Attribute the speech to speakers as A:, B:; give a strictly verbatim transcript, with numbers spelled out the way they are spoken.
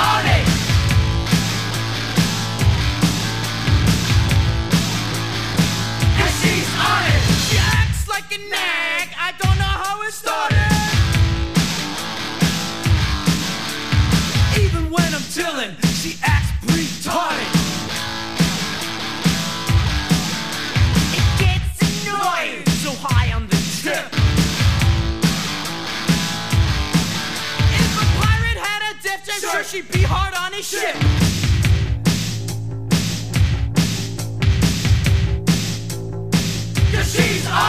A: on it. Cause she's on it. She acts like a nag, I don't know how it started. Even when I'm chillin', she acts retarded. It gets annoying, so high on the trip. If a pirate had a death trap, sure she'd be hard on his ship. Cause she's on